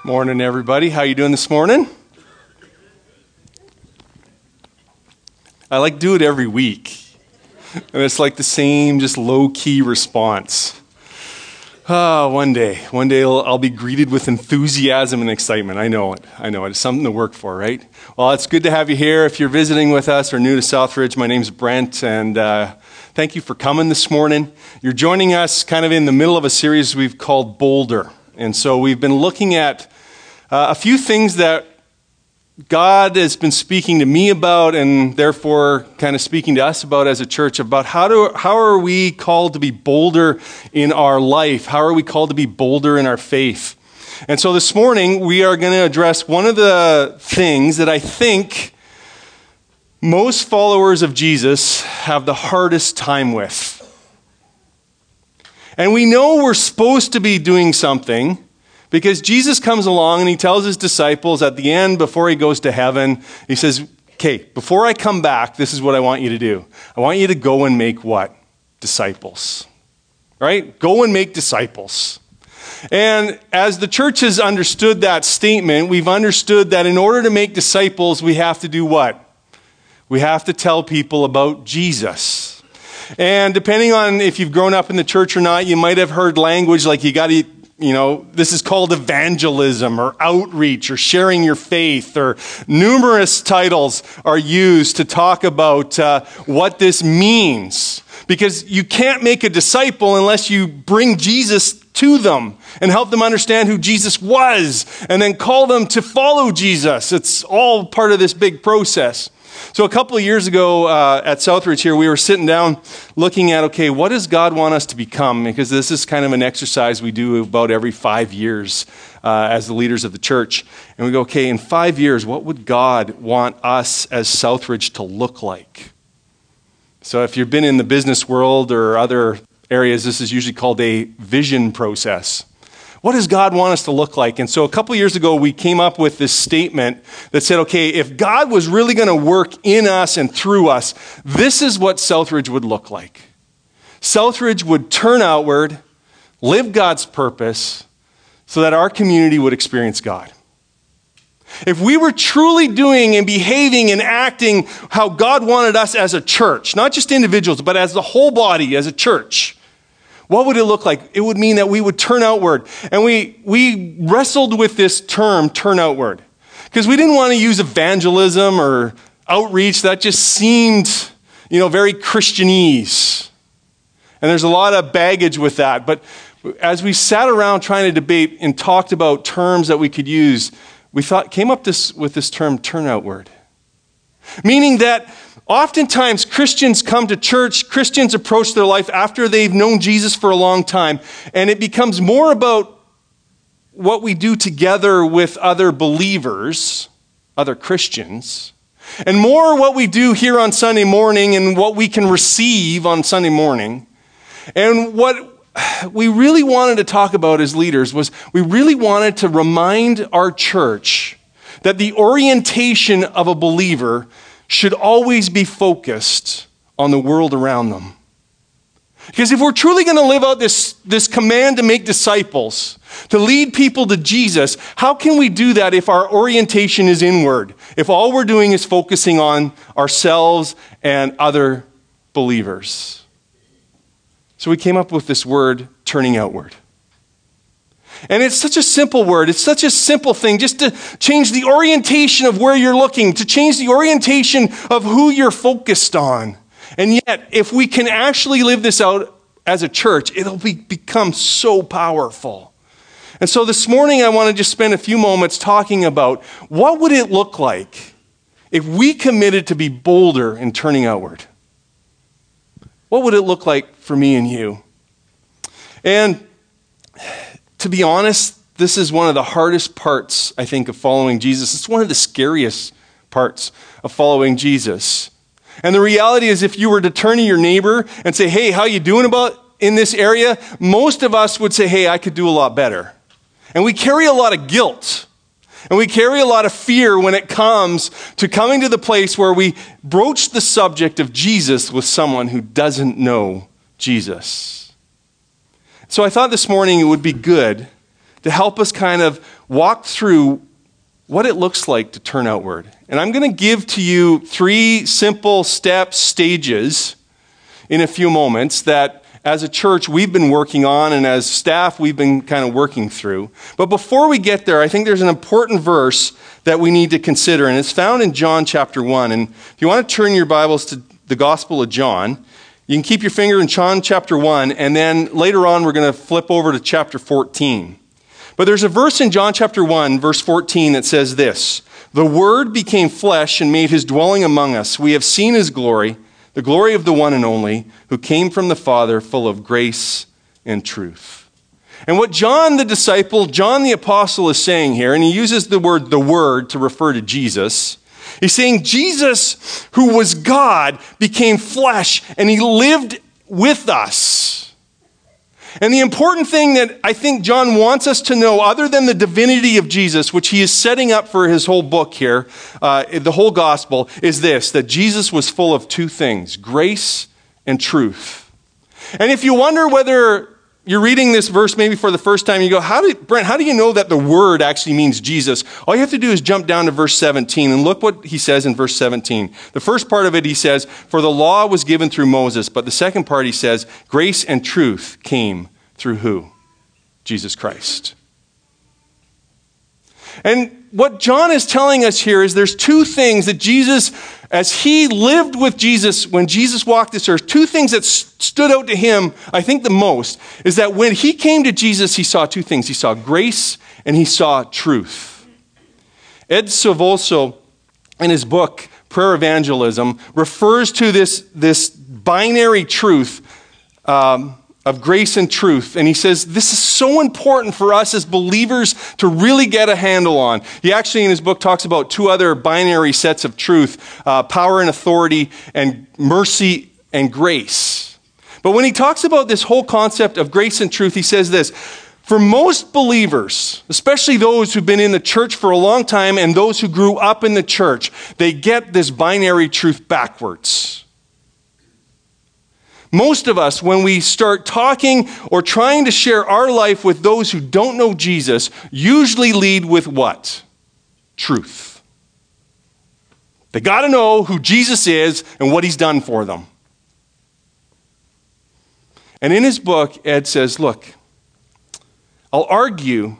Morning, everybody. How you doing this morning? I like do it every week. And it's like the same, just low-key response. One day I'll be greeted with enthusiasm and excitement. I know it. It's something to work for, right? Well, it's good to have you here. If you're visiting with us or new to Southridge, my name's Brent, and thank you for coming this morning. You're joining us kind of in the middle of a series we've called Bolder. And so we've been looking at a few things that God has been speaking to me about, and therefore kind of speaking to us about as a church, about how are we called to be bolder in our life? How are we called to be bolder in our faith? And so this morning we are going to address one of the things that I think most followers of Jesus have the hardest time with. And we know we're supposed to be doing something, because Jesus comes along and he tells his disciples at the end, before he goes to heaven, he says, okay, before I come back, this is what I want you to do. I want you to go and make what? Disciples. Right? Go and make disciples. And as the church has understood that statement, we've understood that in order to make disciples, we have to do what? We have to tell people about Jesus. And depending on if you've grown up in the church or not, you might have heard language like this is called evangelism or outreach or sharing your faith, or numerous titles are used to talk about what this means. Because you can't make a disciple unless you bring Jesus to them and help them understand who Jesus was and then call them to follow Jesus. It's all part of this big process. So a couple of years ago at Southridge here, we were sitting down looking at, okay, what does God want us to become? Because this is kind of an exercise we do about every 5 years as the leaders of the church. And we go, okay, in 5 years, what would God want us as Southridge to look like? So if you've been in the business world or other areas, this is usually called a vision process. What does God want us to look like? And so a couple years ago, we came up with this statement that said, okay, if God was really going to work in us and through us, this is what Southridge would look like. Southridge would turn outward, live God's purpose, so that our community would experience God. If we were truly doing and behaving and acting how God wanted us as a church, not just individuals, but as the whole body, as a church, what would it look like? It would mean that we would turn outward. And we wrestled with this term, turn outward, because we didn't want to use evangelism or outreach. That just seemed, very Christianese. And there's a lot of baggage with that. But as we sat around trying to debate and talked about terms that we could use, we came up with this term, turn outward. Meaning that oftentimes Christians come to church, Christians approach their life after they've known Jesus for a long time, and it becomes more about what we do together with other believers, other Christians, and more what we do here on Sunday morning and what we can receive on Sunday morning. And what we really wanted to talk about as leaders was we really wanted to remind our church that the orientation of a believer should always be focused on the world around them. Because if we're truly going to live out this command to make disciples, to lead people to Jesus, how can we do that if our orientation is inward? If all we're doing is focusing on ourselves and other believers? So we came up with this word, turning outward. And it's such a simple word. It's such a simple thing just to change the orientation of where you're looking, to change the orientation of who you're focused on. And yet, if we can actually live this out as a church, it'll become so powerful. And so this morning, I want to just spend a few moments talking about what would it look like if we committed to be bolder in turning outward? What would it look like for me and you? And to be honest, this is one of the hardest parts, I think, of following Jesus. It's one of the scariest parts of following Jesus. And the reality is, if you were to turn to your neighbor and say, hey, how you doing in this area? Most of us would say, hey, I could do a lot better. And we carry a lot of guilt. And we carry a lot of fear when it comes to coming to the place where we broach the subject of Jesus with someone who doesn't know Jesus. So I thought this morning it would be good to help us kind of walk through what it looks like to turn outward. And I'm going to give to you 3 simple stages in a few moments that as a church we've been working on, and as staff we've been kind of working through. But before we get there, I think there's an important verse that we need to consider, and it's found in John chapter 1. And if you want to turn your Bibles to the Gospel of John, you can keep your finger in John chapter 1, and then later on we're going to flip over to chapter 14. But there's a verse in John chapter 1, verse 14 that says this: "The Word became flesh and made his dwelling among us. We have seen his glory, the glory of the one and only, who came from the Father, full of grace and truth." And what John the disciple, John the apostle is saying here, and he uses the word to refer to Jesus. He's saying Jesus, who was God, became flesh and he lived with us. And the important thing that I think John wants us to know, other than the divinity of Jesus, which he is setting up for his whole book here, the whole gospel, is this: that Jesus was full of 2 things, grace and truth. And if you wonder whether you're reading this verse maybe for the first time, you go, Brent, how do you know that the word actually means Jesus? All you have to do is jump down to verse 17 and look what he says in verse 17. The first part of it, he says, "For the law was given through Moses." But the second part, he says, "Grace and truth came through" who? Jesus Christ. And what John is telling us here is there's 2 things that Jesus, as he lived with Jesus, when Jesus walked this earth, 2 things that stood out to him, I think the most, is that when he came to Jesus, he saw 2 things. He saw grace and he saw truth. Ed Silvoso, in his book, Prayer Evangelism, refers to this binary truth of grace and truth. And he says, this is so important for us as believers to really get a handle on. He actually, in his book, talks about 2 other binary sets of truth, power and authority, and mercy and grace. But when he talks about this whole concept of grace and truth, he says this: for most believers, especially those who've been in the church for a long time and those who grew up in the church, they get this binary truth backwards. Most of us, when we start talking or trying to share our life with those who don't know Jesus, usually lead with what? Truth. They got to know who Jesus is and what he's done for them. And in his book, Ed says, look, I'll argue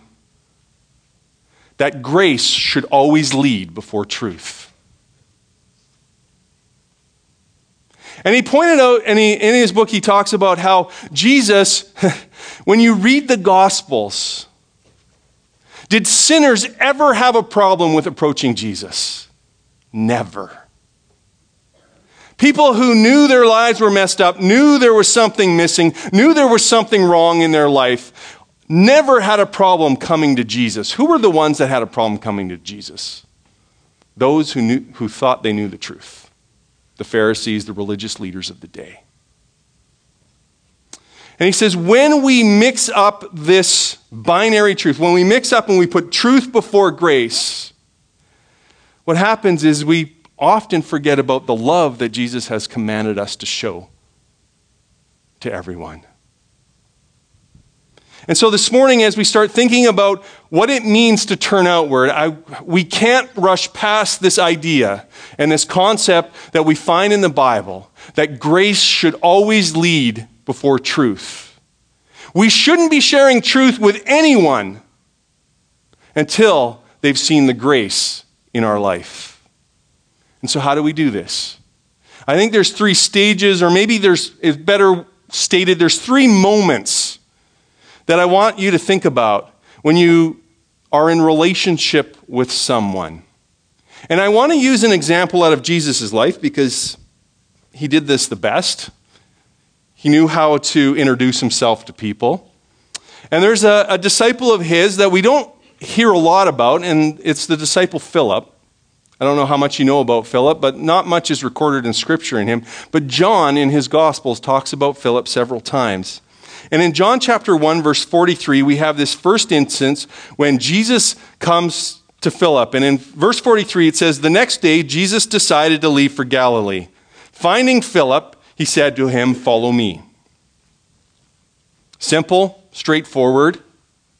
that grace should always lead before truth. And he pointed out, and in his book, he talks about how Jesus, when you read the Gospels, did sinners ever have a problem with approaching Jesus? Never. People who knew their lives were messed up, knew there was something missing, knew there was something wrong in their life, never had a problem coming to Jesus. Who were the ones that had a problem coming to Jesus? Those who thought they knew the truth. The Pharisees, the religious leaders of the day. And he says, when we mix up this binary truth, when we mix up and we put truth before grace, what happens is we often forget about the love that Jesus has commanded us to show to everyone. And so this morning, as we start thinking about what it means to turn outward, we can't rush past this idea and this concept that we find in the Bible, that grace should always lead before truth. We shouldn't be sharing truth with anyone until they've seen the grace in our life. And so how do we do this? I think there's 3 stages, or maybe it's better stated, there's 3 moments that I want you to think about when you are in relationship with someone. And I want to use an example out of Jesus' life because he did this the best. He knew how to introduce himself to people. And there's a disciple of his that we don't hear a lot about, and it's the disciple Philip. I don't know how much you know about Philip, but not much is recorded in Scripture in him. But John, in his Gospels, talks about Philip several times. And in John chapter 1, verse 43, we have this first instance when Jesus comes to Philip. And in verse 43, it says, the next day, Jesus decided to leave for Galilee. Finding Philip, he said to him, follow me. Simple, straightforward.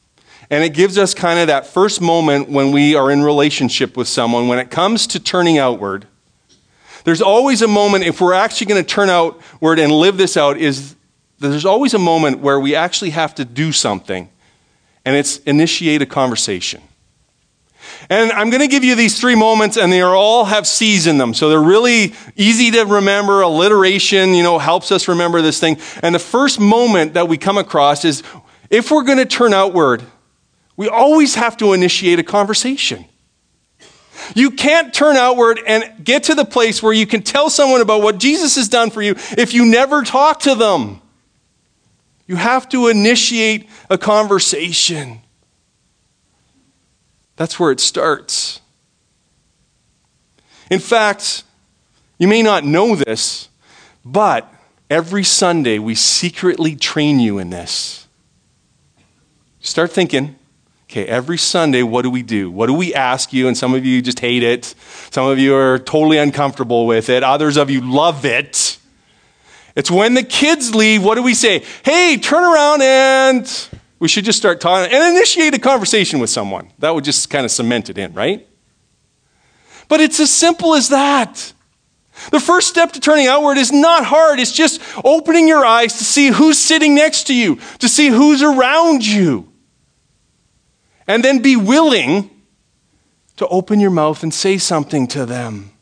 And it gives us kind of that first moment when we are in relationship with someone. When it comes to turning outward, there's always a moment, if we're actually going to turn outward and live this out, is there's always a moment where we actually have to do something. And it's initiate a conversation. And I'm going to give you these 3 moments, and they all have C's in them. So they're really easy to remember. Alliteration, helps us remember this thing. And the first moment that we come across is, if we're going to turn outward, we always have to initiate a conversation. You can't turn outward and get to the place where you can tell someone about what Jesus has done for you if you never talk to them. You have to initiate a conversation. That's where it starts. In fact, you may not know this, but every Sunday we secretly train you in this. Start thinking, okay, every Sunday, what do we do? What do we ask you? And some of you just hate it. Some of you are totally uncomfortable with it. Others of you love it. It's when the kids leave, what do we say? Hey, turn around and we should just start talking and initiate a conversation with someone. That would just kind of cement it in, right? But it's as simple as that. The first step to turning outward is not hard. It's just opening your eyes to see who's sitting next to you, to see who's around you. And then be willing to open your mouth and say something to them.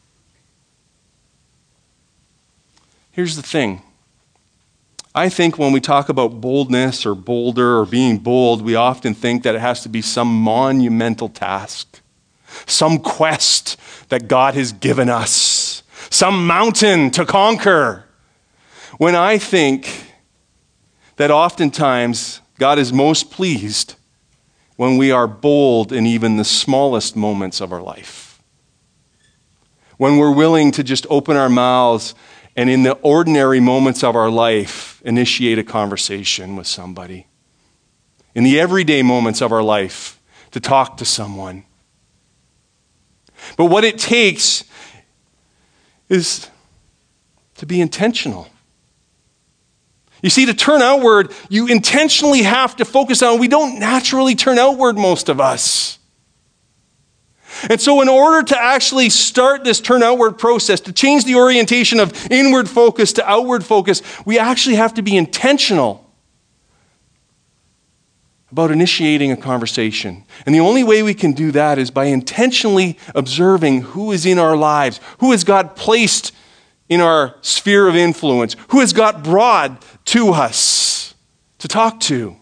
Here's the thing. I think when we talk about boldness or bolder or being bold, we often think that it has to be some monumental task, some quest that God has given us, some mountain to conquer. When I think that oftentimes God is most pleased when we are bold in even the smallest moments of our life. When we're willing to just open our mouths and in the ordinary moments of our life, initiate a conversation with somebody. In the everyday moments of our life, to talk to someone. But what it takes is to be intentional. You see, to turn outward, you intentionally have to focus on, we don't naturally turn outward, most of us. And so in order to actually start this turn outward process, to change the orientation of inward focus to outward focus, we actually have to be intentional about initiating a conversation. And the only way we can do that is by intentionally observing who is in our lives, who has God placed in our sphere of influence, who has God brought to us to talk to.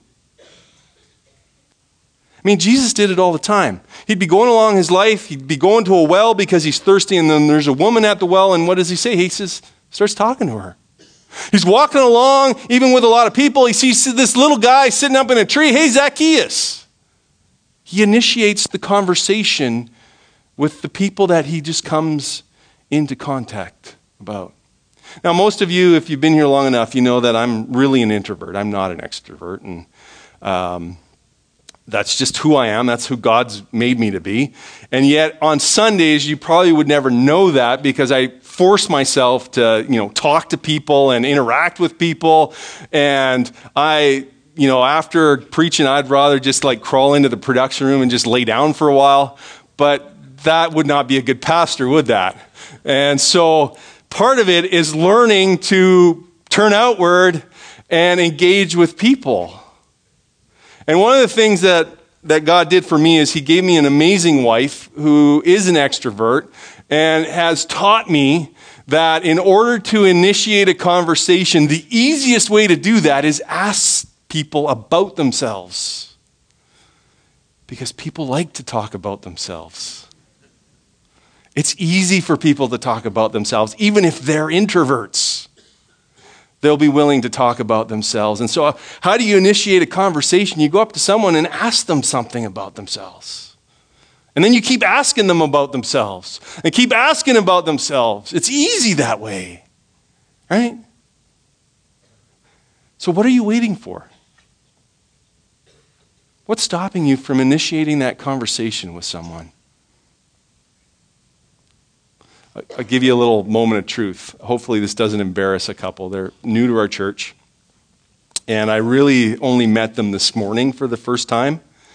I mean, Jesus did it all the time. He'd be going along his life, he'd be going to a well because he's thirsty, and then there's a woman at the well, and what does he say? He starts talking to her. He's walking along, even with a lot of people, he sees this little guy sitting up in a tree. Hey, Zacchaeus. He initiates the conversation with the people that he just comes into contact about. Now, most of you, if you've been here long enough, you know that I'm really an introvert. I'm not an extrovert, and that's just who I am. That's who God's made me to be. And yet on Sundays, you probably would never know that because I force myself to, talk to people and interact with people. And after preaching, I'd rather just crawl into the production room and just lay down for a while. But that would not be a good pastor, would that? And so part of it is learning to turn outward and engage with people. And one of the things that God did for me is he gave me an amazing wife who is an extrovert and has taught me that in order to initiate a conversation, the easiest way to do that is ask people about themselves. Because people like to talk about themselves. It's easy for people to talk about themselves, even if they're introverts. They'll be willing to talk about themselves. And so how do you initiate a conversation? You go up to someone and ask them something about themselves. And then you keep asking them about themselves. And keep asking about themselves. It's easy that way. Right? So what are you waiting for? What's stopping you from initiating that conversation with someone? I'll give you a little moment of truth. Hopefully this doesn't embarrass a couple. They're new to our church. And I really only met them this morning for the first time.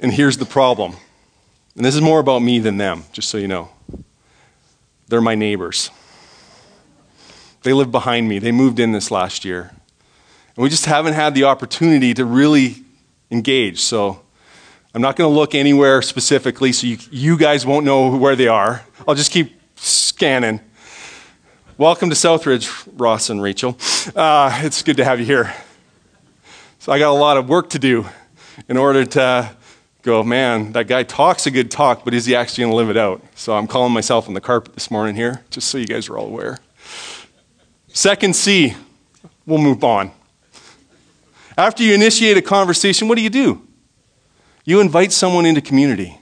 And here's the problem. And this is more about me than them, just so you know. They're my neighbors. They live behind me. They moved in this last year. And we just haven't had the opportunity to really engage. So I'm not going to look anywhere specifically so you guys won't know where they are. I'll just keep scanning. Welcome to Southridge, Ross and Rachel. It's good to have you here. So I got a lot of work to do in order to go, man, that guy talks a good talk, but is he actually going to live it out? So I'm calling myself on the carpet this morning here, just so you guys are all aware. Second C, we'll move on. After you initiate a conversation, what do? You invite someone into community.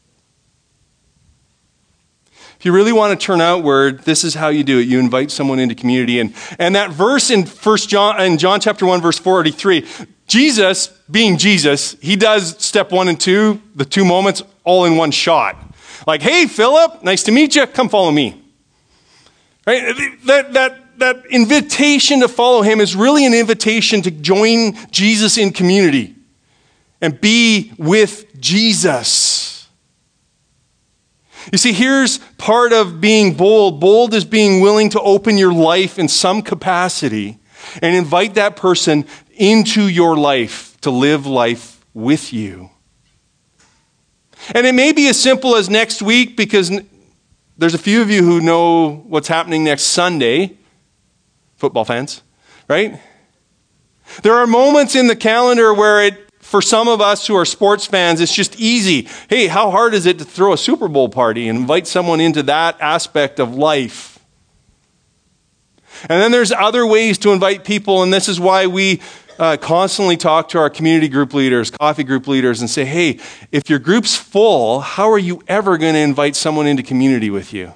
If you really want to turn outward, this is how you do it. You invite someone into community. And that verse in John chapter 1, verse 43, Jesus, being Jesus, he does step 1 and 2, the 2 moments, all in one shot. Like, hey, Philip, nice to meet you. Come follow me. Right? That invitation to follow him is really an invitation to join Jesus in community and be with Jesus. You see, here's part of being bold. Bold is being willing to open your life in some capacity and invite that person into your life to live life with you. And it may be as simple as next week, because there's a few of you who know what's happening next Sunday. Football fans, right? There are moments in the calendar where for some of us who are sports fans, it's just easy. Hey, how hard is it to throw a Super Bowl party and invite someone into that aspect of life? And then there's other ways to invite people, and this is why we constantly talk to our community group leaders, coffee group leaders, and say, hey, if your group's full, how are you ever going to invite someone into community with you?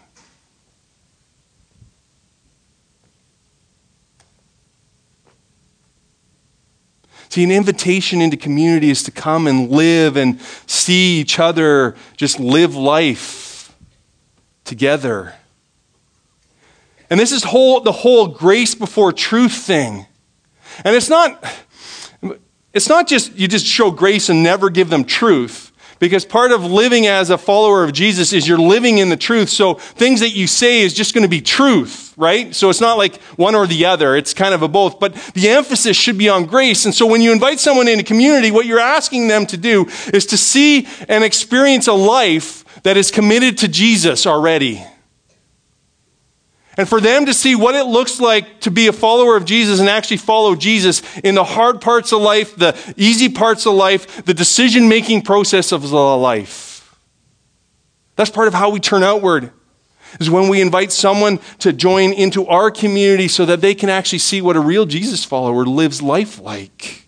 See, an invitation into community is to come and live and see each other, just live life together. And this is the whole grace before truth thing. And it's not just you just show grace and never give them truth. Because part of living as a follower of Jesus is you're living in the truth. So things that you say is just going to be truth, right? So it's not like one or the other. It's kind of a both. But the emphasis should be on grace. And so when you invite someone into community, what you're asking them to do is to see and experience a life that is committed to Jesus already. And for them to see what it looks like to be a follower of Jesus and actually follow Jesus in the hard parts of life, the easy parts of life, the decision-making process of life. That's part of how we turn outward, is when we invite someone to join into our community so that they can actually see what a real Jesus follower lives life like.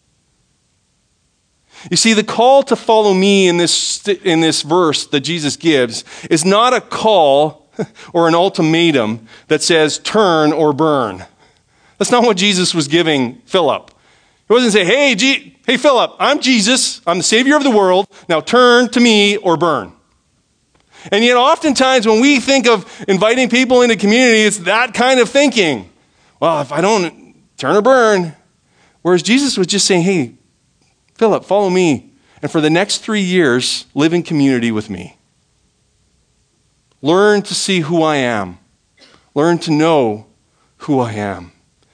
You see, the call to follow me in this verse that Jesus gives is not a call or an ultimatum that says turn or burn. That's not what Jesus was giving Philip. He wasn't saying, hey Philip, I'm Jesus. I'm the Savior of the world. Now turn to me or burn. And yet oftentimes when we think of inviting people into community, it's that kind of thinking. Well, if I don't turn or burn. Whereas Jesus was just saying, hey, Philip, follow me. And for the next 3 years, live in community with me. Learn to see who I am. Learn to know who I am.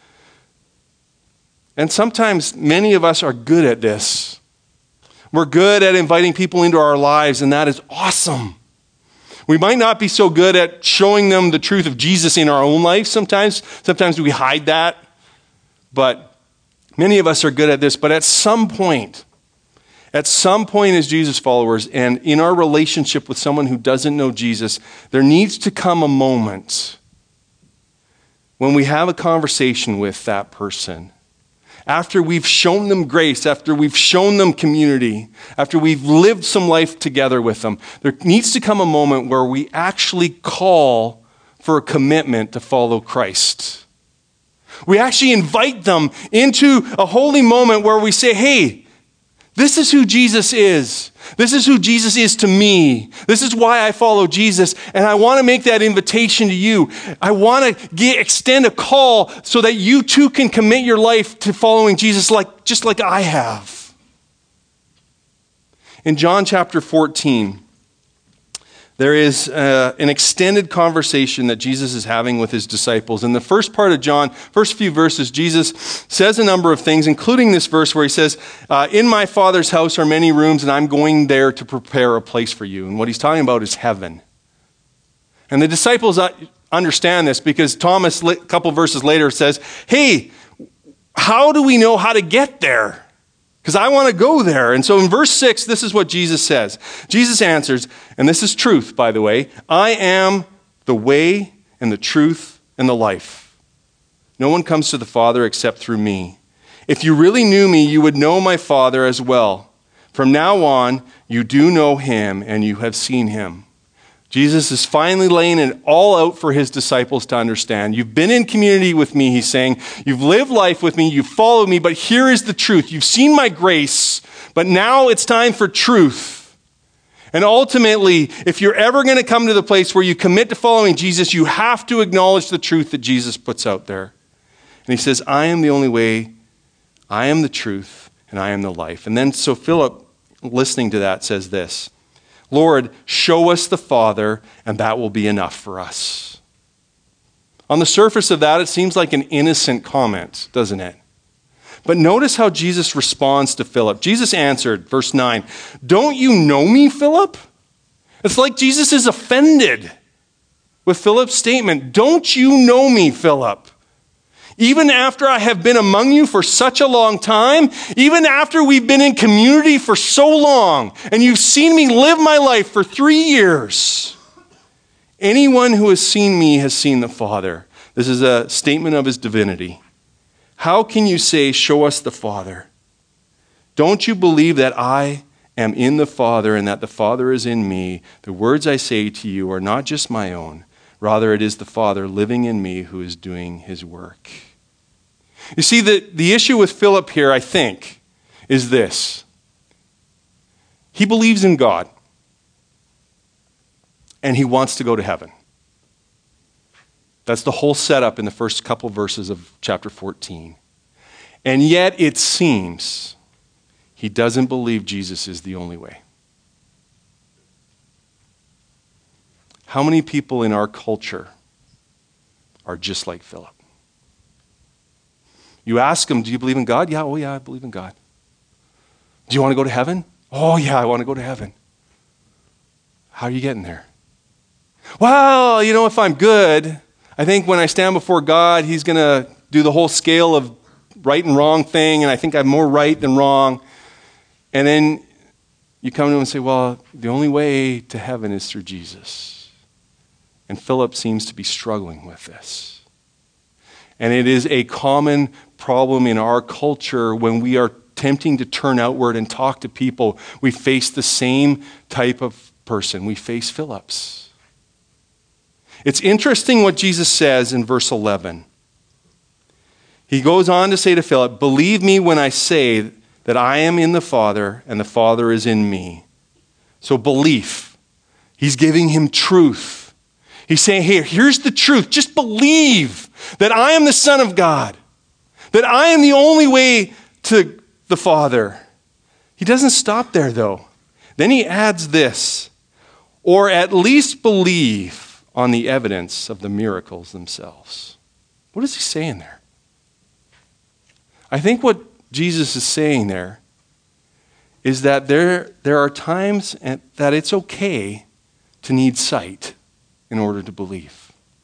And sometimes many of us are good at this. We're good at inviting people into our lives, and that is awesome. We might not be so good at showing them the truth of Jesus in our own life sometimes. Sometimes we hide that. But many of us are good at this. But at some point as Jesus followers and in our relationship with someone who doesn't know Jesus, there needs to come a moment when we have a conversation with that person. After we've shown them grace, after we've shown them community, after we've lived some life together with them, there needs to come a moment where we actually call for a commitment to follow Christ. We actually invite them into a holy moment where we say, hey, this is who Jesus is. This is who Jesus is to me. This is why I follow Jesus. And I want to make that invitation to you. I want to extend a call so that you too can commit your life to following Jesus just like I have. In John chapter 14, there is an extended conversation that Jesus is having with his disciples. In the first part of John, first few verses, Jesus says a number of things, including this verse where he says, in my Father's house are many rooms, and I'm going there to prepare a place for you. And what he's talking about is heaven. And the disciples understand this because Thomas, a couple verses later, says, hey, how do we know how to get there? Because I want to go there. And so in verse 6, this is what Jesus says. Jesus answers, and this is truth, by the way, I am the way and the truth and the life. No one comes to the Father except through me. If you really knew me, you would know my Father as well. From now on, you do know him and you have seen him. Jesus is finally laying it all out for his disciples to understand. You've been in community with me, he's saying. You've lived life with me. You've followed me. But here is the truth. You've seen my grace. But now it's time for truth. And ultimately, if you're ever going to come to the place where you commit to following Jesus, you have to acknowledge the truth that Jesus puts out there. And he says, I am the only way. I am the truth. And I am the life. And then so Philip, listening to that, says this. Lord, show us the Father, and that will be enough for us. On the surface of that, it seems like an innocent comment, doesn't it? But notice how Jesus responds to Philip. Jesus answered, verse 9, don't you know me, Philip? It's like Jesus is offended with Philip's statement. Don't you know me, Philip? Even after I have been among you for such a long time, even after we've been in community for so long, and you've seen me live my life for 3 years, anyone who has seen me has seen the Father. This is a statement of his divinity. How can you say, show us the Father? Don't you believe that I am in the Father and that the Father is in me? The words I say to you are not just my own. Rather, it is the Father living in me who is doing his work. You see, the issue with Philip here, I think, is this. He believes in God, and he wants to go to heaven. That's the whole setup in the first couple verses of chapter 14. And yet, it seems he doesn't believe Jesus is the only way. How many people in our culture are just like Philip? You ask them, do you believe in God? Yeah, oh yeah, I believe in God. Do you want to go to heaven? Oh yeah, I want to go to heaven. How are you getting there? Well, if I'm good, I think when I stand before God, he's going to do the whole scale of right and wrong thing, and I think I'm more right than wrong. And then you come to him and say, well, the only way to heaven is through Jesus. And Philip seems to be struggling with this. And it is a common problem in our culture when we are tempting to turn outward and talk to people. We face the same type of person. We face Philip's. It's interesting what Jesus says in verse 11. He goes on to say to Philip, believe me when I say that I am in the Father and the Father is in me. So belief. He's giving him truth. He's saying, here's the truth. Just believe that I am the Son of God. That I am the only way to the Father. He doesn't stop there, though. Then he adds this, or at least believe on the evidence of the miracles themselves. What is he saying there? I think what Jesus is saying there is that there are times that it's okay to need sight in order to believe.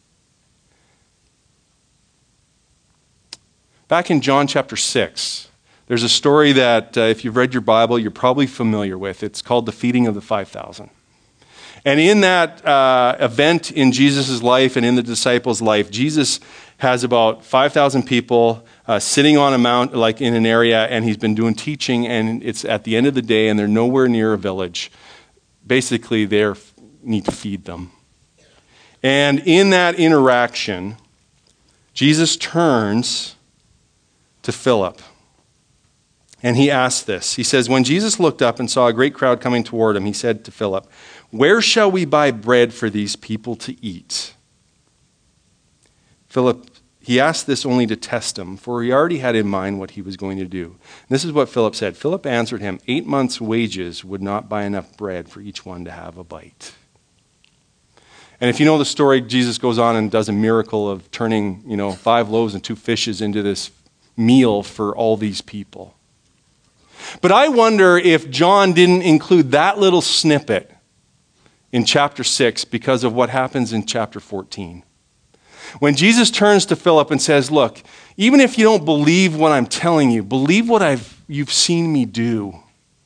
Back in John chapter 6, there's a story that if you've read your Bible, you're probably familiar with. It's called the feeding of the 5,000. And in that event in Jesus' life and in the disciples' life, Jesus has about 5,000 people sitting on a mount, like in an area, and he's been doing teaching, and it's at the end of the day, and they're nowhere near a village. Basically, they need to feed them. And in that interaction, Jesus turns to Philip. And he asked this. He says, when Jesus looked up and saw a great crowd coming toward him, he said to Philip, where shall we buy bread for these people to eat? Philip, he asked this only to test him, for he already had in mind what he was going to do. And this is what Philip said. Philip answered him, 8 months' wages would not buy enough bread for each one to have a bite. And if you know the story, Jesus goes on and does a miracle of turning, 5 loaves and 2 fishes into this meal for all these people. But I wonder if John didn't include that little snippet in chapter 6 because of what happens in chapter 14. When Jesus turns to Philip and says, look, even if you don't believe what I'm telling you, believe what you've seen me do.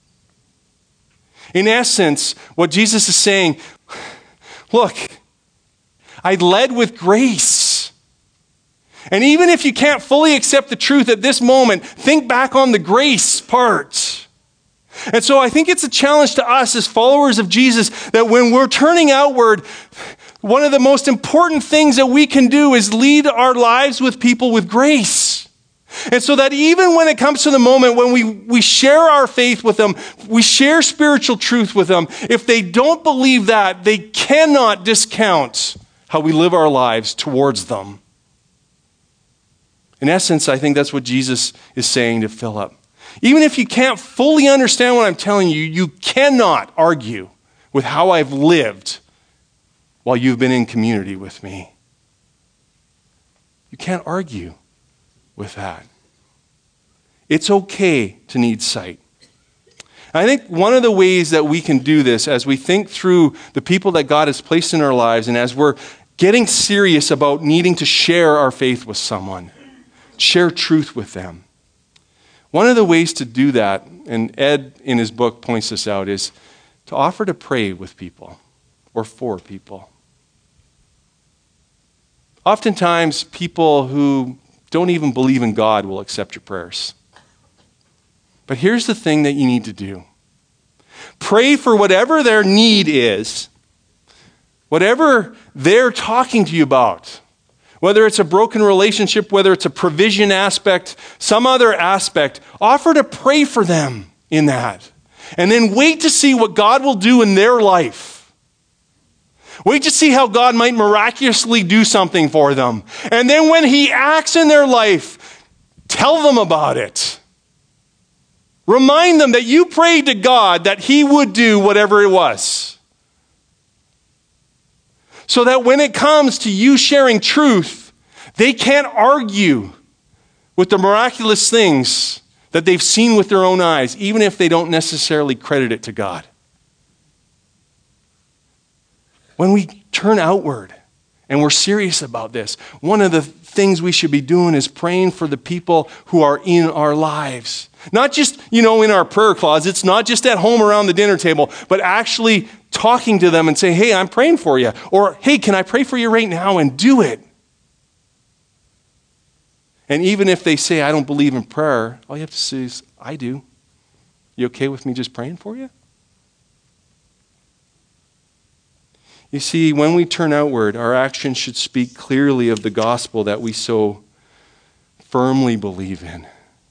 In essence, what Jesus is saying, look, I led with grace. And even if you can't fully accept the truth at this moment, think back on the grace part. And so I think it's a challenge to us as followers of Jesus that when we're turning outward, one of the most important things that we can do is lead our lives with people with grace. And so that even when it comes to the moment when we share our faith with them, we share spiritual truth with them, if they don't believe that, they cannot discount how we live our lives towards them. In essence, I think that's what Jesus is saying to Philip. Even if you can't fully understand what I'm telling you, you cannot argue with how I've lived while you've been in community with me. You can't argue with that. It's okay to need sight. I think one of the ways that we can do this as we think through the people that God has placed in our lives and as we're getting serious about needing to share our faith with someone, share truth with them. One of the ways to do that, and Ed in his book points this out, is to offer to pray with people or for people. Oftentimes, people who don't even believe in God will accept your prayers. But here's the thing that you need to do. Pray for whatever their need is, whatever they're talking to you about. Whether it's a broken relationship, whether it's a provision aspect, some other aspect, offer to pray for them in that. And then wait to see what God will do in their life. Wait to see how God might miraculously do something for them. And then when he acts in their life, tell them about it. Remind them that you prayed to God that he would do whatever it was. So that when it comes to you sharing truth, they can't argue with the miraculous things that they've seen with their own eyes, even if they don't necessarily credit it to God. When we turn outward and we're serious about this, one of the things we should be doing is praying for the people who are in our lives. Not just, in our prayer closets, not just at home around the dinner table, but actually talking to them and saying, hey, I'm praying for you. Or, hey, can I pray for you right now? And do it. And even if they say, I don't believe in prayer, all you have to say is, I do. You okay with me just praying for you? You see, when we turn outward, our actions should speak clearly of the gospel that we so firmly believe in.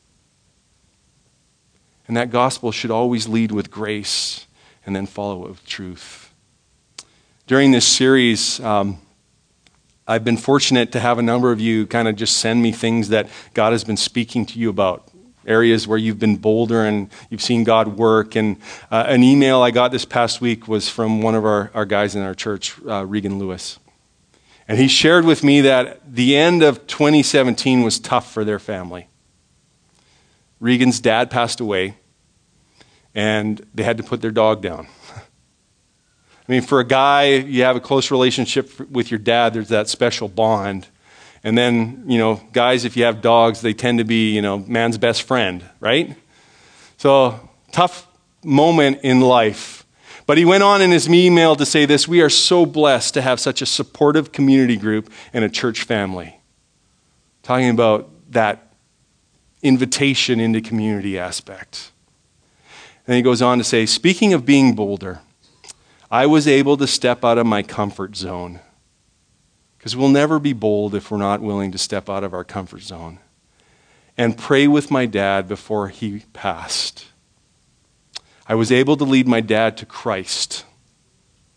And that gospel should always lead with grace and then follow it with truth. During this series, I've been fortunate to have a number of you kind of just send me things that God has been speaking to you about. Areas where you've been bolder and you've seen God work. And an email I got this past week was from one of our guys in our church, Regan Lewis. And he shared with me that the end of 2017 was tough for their family. Regan's dad passed away, and they had to put their dog down. I mean, for a guy, you have a close relationship with your dad, there's that special bond. And then, guys, if you have dogs, they tend to be, man's best friend, right? So, tough moment in life. But he went on in his email to say this: we are so blessed to have such a supportive community group and a church family. Talking about that invitation into community aspect. And he goes on to say, speaking of being bolder, I was able to step out of my comfort zone. Because we'll never be bold if we're not willing to step out of our comfort zone. And pray with my dad before he passed. I was able to lead my dad to Christ.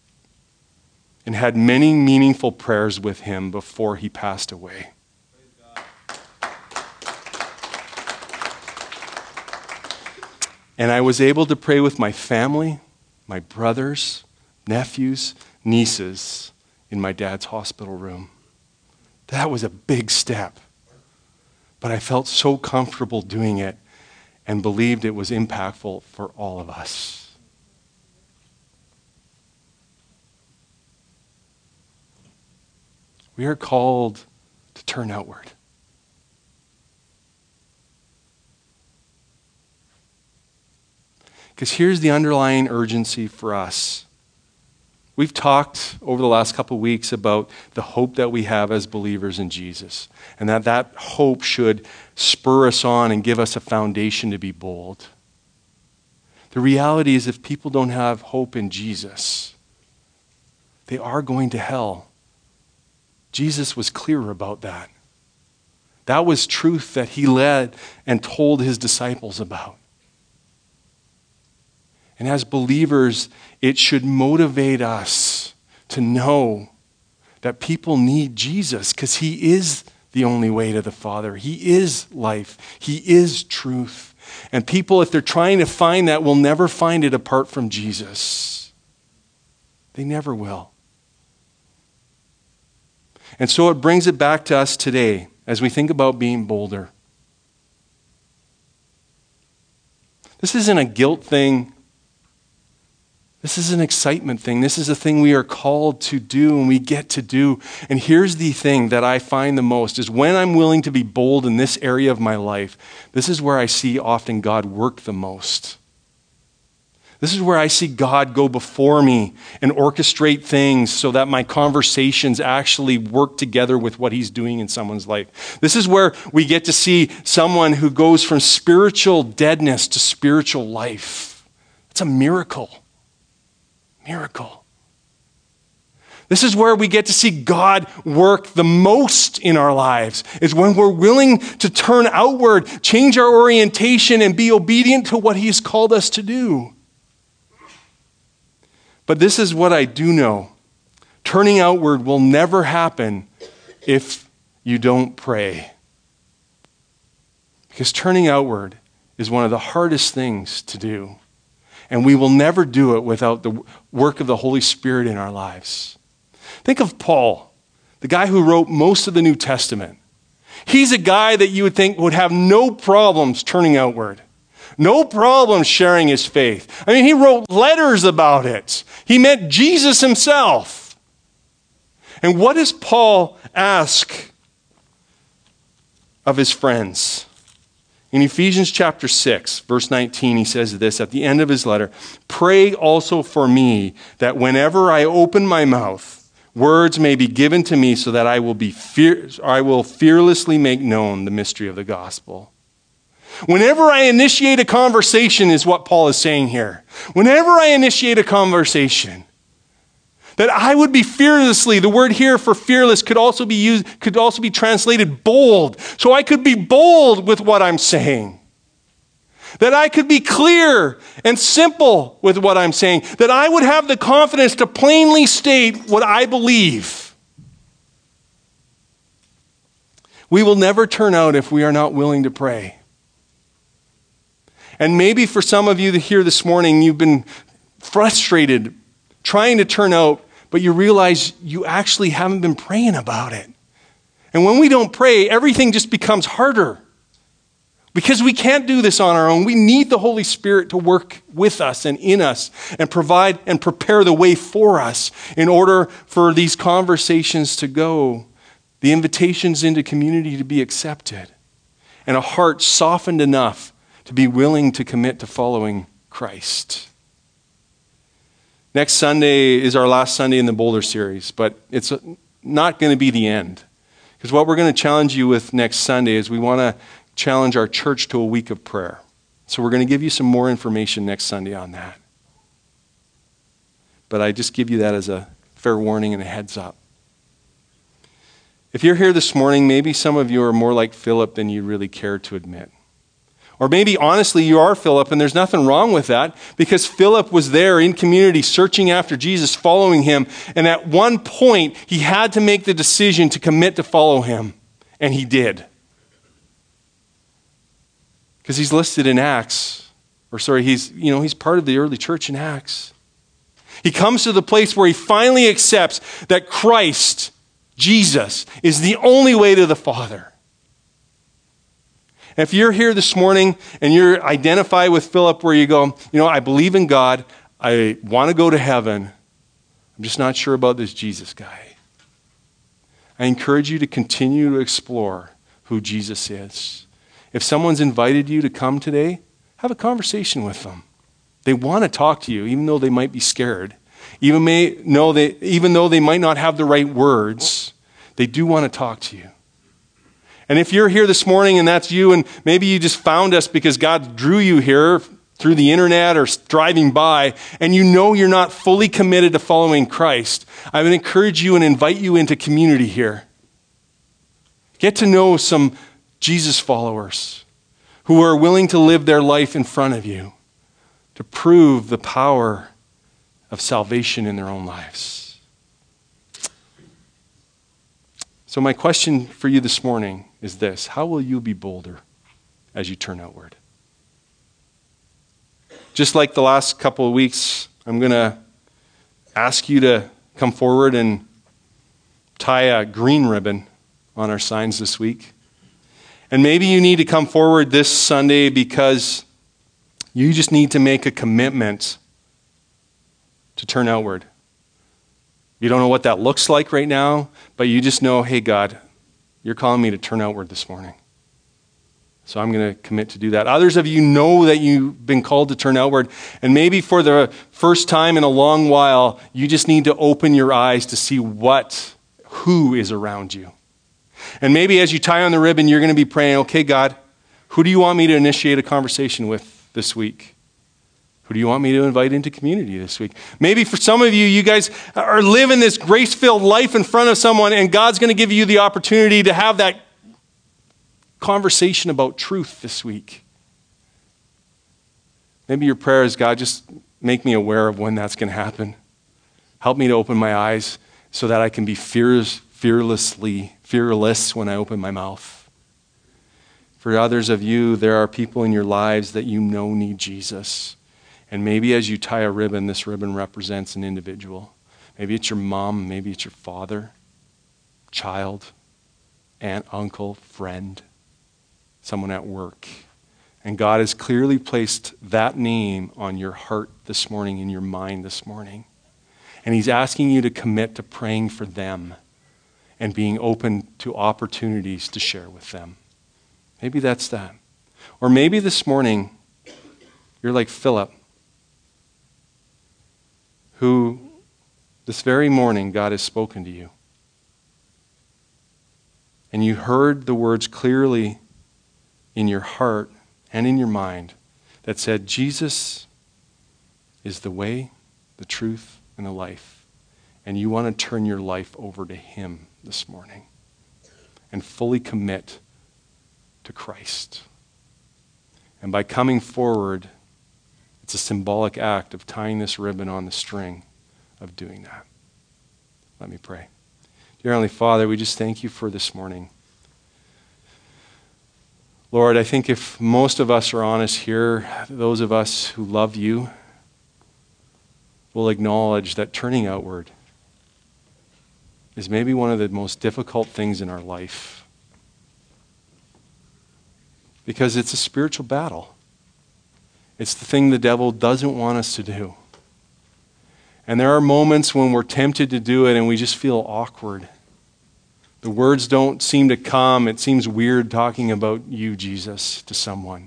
And had many meaningful prayers with him before he passed away. And I was able to pray with my family, my brothers, nephews, nieces in my dad's hospital room. That was a big step. But I felt so comfortable doing it and believed it was impactful for all of us. We are called to turn outward. Because here's the underlying urgency for us. We've talked over the last couple of weeks about the hope that we have as believers in Jesus, and that hope should spur us on and give us a foundation to be bold. The reality is, if people don't have hope in Jesus, they are going to hell. Jesus was clear about that. That was truth that he led and told his disciples about. And as believers, it should motivate us to know that people need Jesus because he is the only way to the Father. He is life. He is truth. And people, if they're trying to find that, will never find it apart from Jesus. They never will. And so it brings it back to us today as we think about being bolder. This isn't a guilt thing. This is an excitement thing. This is a thing we are called to do and we get to do. And here's the thing that I find the most is when I'm willing to be bold in this area of my life, this is where I see often God work the most. This is where I see God go before me and orchestrate things so that my conversations actually work together with what he's doing in someone's life. This is where we get to see someone who goes from spiritual deadness to spiritual life. It's a miracle. Miracle. This is where we get to see God work the most in our lives, is when we're willing to turn outward, change our orientation, and be obedient to what he's called us to do. But this is what I do know. Turning outward will never happen if you don't pray. Because turning outward is one of the hardest things to do. And we will never do it without the work of the Holy Spirit in our lives. Think of Paul, the guy who wrote most of the New Testament. He's a guy that you would think would have no problems turning outward. No problem sharing his faith. I mean, he wrote letters about it. He met Jesus himself. And what does Paul ask of his friends? In Ephesians chapter 6, verse 19, he says this at the end of his letter, "Pray also for me that whenever I open my mouth, words may be given to me so that I will fearlessly make known the mystery of the gospel." Whenever I initiate a conversation is what Paul is saying here. Whenever I initiate a conversation, that I would be fearlessly, the word here for fearless could also be translated bold. So I could be bold with what I'm saying. That I could be clear and simple with what I'm saying. That I would have the confidence to plainly state what I believe. We will never turn out if we are not willing to pray. And maybe for some of you here this morning, you've been frustrated trying to turn out, but you realize you actually haven't been praying about it. And when we don't pray, everything just becomes harder. Because we can't do this on our own. We need the Holy Spirit to work with us and in us and provide and prepare the way for us in order for these conversations to go, the invitations into community to be accepted, and a heart softened enough to be willing to commit to following Christ. Next Sunday is our last Sunday in the Boulder series, but it's not going to be the end. Because what we're going to challenge you with next Sunday is we want to challenge our church to a week of prayer. So we're going to give you some more information next Sunday on that. But I just give you that as a fair warning and a heads up. If you're here this morning, maybe some of you are more like Philip than you really care to admit. Or maybe, honestly, you are Philip, and there's nothing wrong with that, because Philip was there in community searching after Jesus, following him, and at one point, he had to make the decision to commit to follow him, and he did. Because he's listed in Acts he's part of the early church in Acts. He comes to the place where he finally accepts that Christ, Jesus, is the only way to the Father. And if you're here this morning and you're identified with Philip where you go, I believe in God, I want to go to heaven, I'm just not sure about this Jesus guy. I encourage you to continue to explore who Jesus is. If someone's invited you to come today, have a conversation with them. They want to talk to you, even though they might be scared. Even though they might not have the right words, they do want to talk to you. And if you're here this morning and that's you, and maybe you just found us because God drew you here through the internet or driving by, and you're not fully committed to following Christ, I would encourage you and invite you into community here. Get to know some Jesus followers who are willing to live their life in front of you to prove the power of salvation in their own lives. So my question for you this morning is this: how will you be bolder as you turn outward? Just like the last couple of weeks, I'm going to ask you to come forward and tie a green ribbon on our signs this week. And maybe you need to come forward this Sunday because you just need to make a commitment to turn outward. You don't know what that looks like right now, but you just know, hey, God, you're calling me to turn outward this morning. So I'm going to commit to do that. Others of you know that you've been called to turn outward, and maybe for the first time in a long while, you just need to open your eyes to see who is around you. And maybe as you tie on the ribbon, you're going to be praying, okay, God, who do you want me to initiate a conversation with this week? Who do you want me to invite into community this week? Maybe for some of you, you guys are living this grace-filled life in front of someone, and God's going to give you the opportunity to have that conversation about truth this week. Maybe your prayer is, God, just make me aware of when that's going to happen. Help me to open my eyes so that I can be fearless when I open my mouth. For others of you, there are people in your lives that you know need Jesus. And maybe as you tie a ribbon, this ribbon represents an individual. Maybe it's your mom, maybe it's your father, child, aunt, uncle, friend, someone at work. And God has clearly placed that name on your heart this morning, in your mind this morning. And he's asking you to commit to praying for them and being open to opportunities to share with them. Maybe that's that. Or maybe this morning, you're like Philip, who this very morning God has spoken to you. And you heard the words clearly in your heart and in your mind that said, Jesus is the way, the truth, and the life. And you want to turn your life over to him this morning and fully commit to Christ. And by coming forward, it's a symbolic act of tying this ribbon on the string of doing that. Let me pray. Dear Heavenly Father, we just thank you for this morning. Lord, I think if most of us are honest here, those of us who love you will acknowledge that turning outward is maybe one of the most difficult things in our life. Because it's a spiritual battle. It's the thing the devil doesn't want us to do. And there are moments when we're tempted to do it and we just feel awkward. The words don't seem to come. It seems weird talking about you, Jesus, to someone.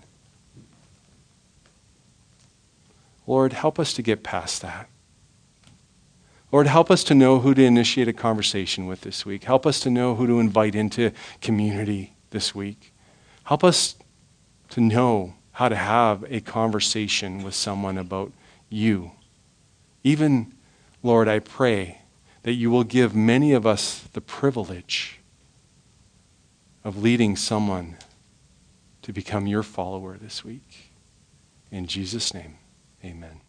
Lord, help us to get past that. Lord, help us to know who to initiate a conversation with this week. Help us to know who to invite into community this week. Help us to know how to have a conversation with someone about you. Even, Lord, I pray that you will give many of us the privilege of leading someone to become your follower this week. In Jesus' name, amen.